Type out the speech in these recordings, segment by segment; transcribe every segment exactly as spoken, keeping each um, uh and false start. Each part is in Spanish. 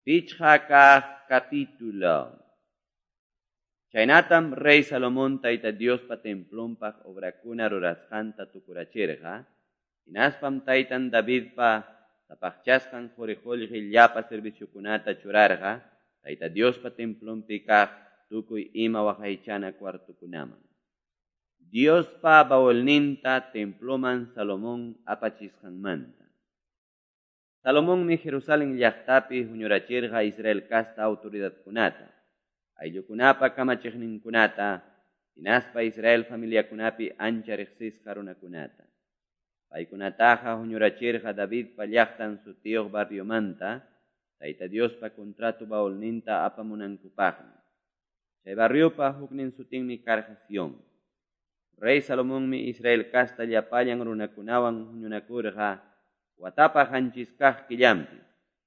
Pichhaka capítulo. Chaynatam rey Salomón taita Diospa templonpaq obrakuna rurasqanta tukurachirqa, hinaspam taytan Davidpa tapaqchasqan quriqulli llapa serviciokunata churarqa, taita Diospa templonpi kaq tukuy ima waqaychana cuartukunaman. Diospa bawalninta temploman Salomón apachisqanmanta. Salomón mi Jerusalén llaqtapi huñurachirqa Israel kasta autoridadkunata, ayllukunapa kamachiqninkunata, hinaspa Israel familiakunapi ancha riqsisqa runakunata. Paykunataqa huñurachirqa Davidpa llaqtan sutiyuq barriomanta, Tayta Diospa contrato bawalninta apamunankupaqmi. Chay barriopa huknin sutinmi karqa Sion. Rey Salomón mi Israel kasta llapallan runakunawan huñunakurqa watapa hanchiskaq killampi.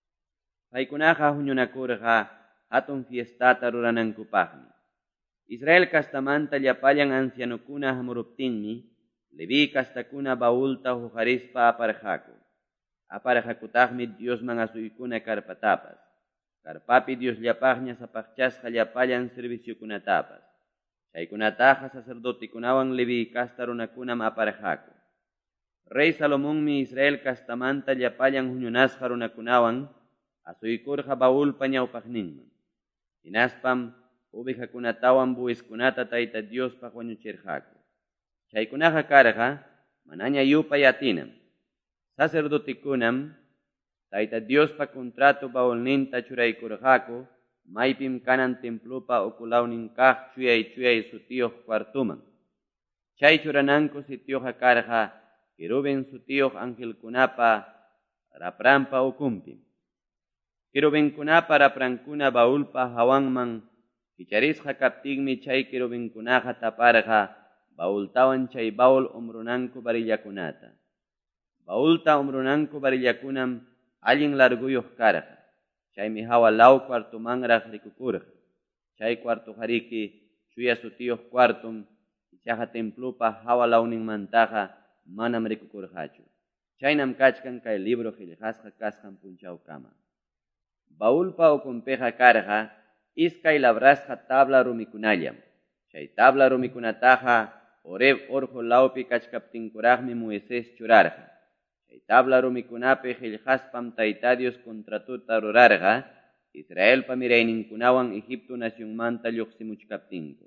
Paykunaqa huñunakurqa hatun fiestata ruranankupaqmi. Israel kastamanta llapallan ancianukuna hamuruptinmi, Levi kastakuna baulta huqarispa aparqaku. Aparqakutaqmi Diosman asuykuna karpatapas. Karpapi Dios llapaqña sapaqchasqa llapallan serviciokunatapas. Chaykunataqa sacerdotikunawan Levi kasta runakunam aparqaku. Rey Salomón mi Israel kastamanta llapallan huñunasqa runakunawan asuykurqa baulpa ñawpaqninman. Hinaspam ovejakunatawan buiskunata Tayta Diospaq wañuchirqaku. Chaykunaqa karqa manaña yupay atinam. Sacerdotikunam Tayta Diospa contrato bawalninta churaykurqaku maypim kanan templopa ukulawnin kaq chuyay chuyay sutiyuq cuartuman. Chay churananku sitiyuqa karqa Querubin sutiyuq angelkunapa rapranpa ukumpim. Querubinkunapa raprankuna baulpa hawanman kicharisqa kaptinmi chay querubinkunaqa taparqa baultawan chay baul umrunanku barillakunata. Baulta umrunanku barillakunam allin larguyuq karqa. Chaymi hawa law cuartumanraq rikukurqa. Chay cuartu hariki chuya sutiyuq cuartum ichaqa templopa hawa lawninmantaqa manam rikukurqachu. Chaynam kachkan kay libro qillqasqa kasqan punchawkama. Baulpa ukunpiqa karqa iskay labrasqa tabla rumikunallam. Chay tabla rumikunataqa Oreb Orjo lawpi kachkaptinkuraqmi Moisés churarqa. Chay tabla rumikunapi qillqaspam Tayta Dios contratuta rurarqa Israelpa mirayninkunawan Egipto nacionmanta lluqsimuchkaptinku.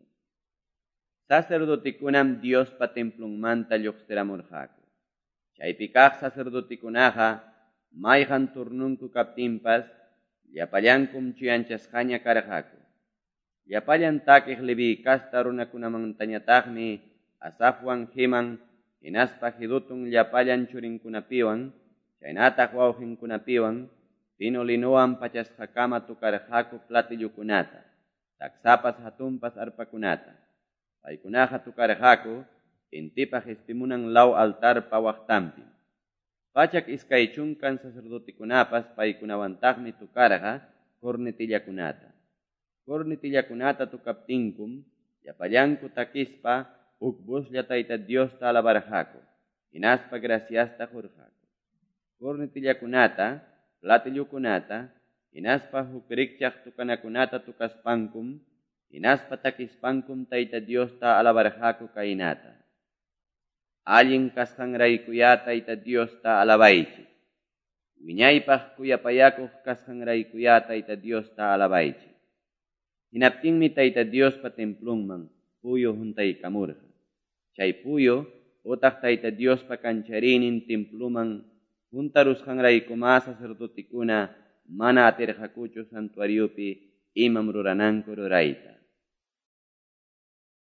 Sacerdotikunam Diospa templonmanta lluqsiramurqaku. Chaypi kaq sacerdotikunaqa mayqan turnunku kaptinpas llapallankum chuyanchasqaña karqaku. Llapallan takiq Levi kasta runakunamantañataqmi Asafwan Heman hinaspa Jedutun llapallan churinkunapiwan, chaynataq wawqinkunapiwan, fino linuwan pachasqakama tukarqaku platillukunata, taksapas hatunpas arpakunata. Paykunaqa tukarqaku intipaq istimunan law altarpa waqtanpi. Pachak iskay chunkan sacerdotikunapas paykunawantaqmi tukarqa cornetillakunata. Cornetillakunata tukaptinkum llapallanku takispa ukbuslla Tayta Diosta alabarqaku. Hinaspa graciasta hurqaku. Cornetillakunata, platillukunata, hinaspa hukrikchaq tukanakunata tukaspankum, hinaspa takispankum Tayta Diosta alabarqaku kaynata. Allin kasqanraykuya Tayta Diosta alabaychik. Wiñaypaq kuyapayakuq kasqanraykuya Tayta Diosta alabaychik. Hinaptinmi Tayta Diospa templonman puyo huntaykamurqa. Chay puyo utaq Tayta Diospa kancharinin temploman juntarusqanraykuma sacerdotikuna mana atirqakuchu santuariopi imam rurananku rurayta.